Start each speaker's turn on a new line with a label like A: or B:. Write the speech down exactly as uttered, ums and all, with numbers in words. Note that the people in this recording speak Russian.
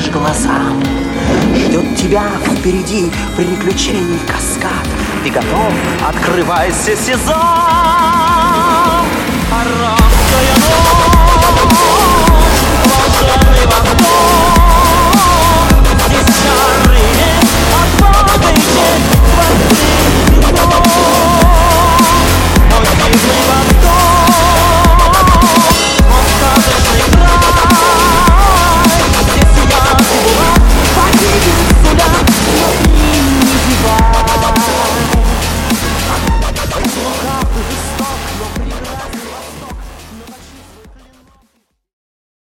A: слышишь голоса. Ждет тебя впереди приключений каскад. Ты готов? Открывайся, сезон! Арабская ночь!